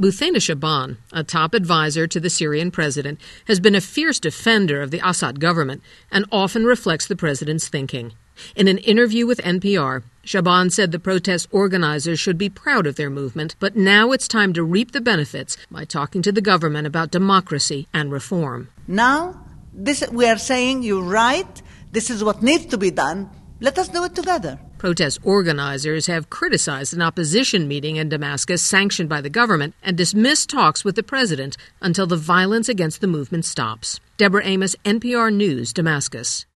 Buthaina Shaban, a top advisor to the Syrian president, has been a fierce defender of the Assad government and often reflects the president's thinking. In an interview with NPR, Shaban said the protest organizers should be proud of their movement, but now it's time to reap the benefits by talking to the government about democracy and reform. Now, we are saying, you're right, this is what needs to be done. Let us do it together. Protest organizers have criticized an opposition meeting in Damascus sanctioned by the government and dismissed talks with the president until the violence against the movement stops. Deborah Amos, NPR News, Damascus.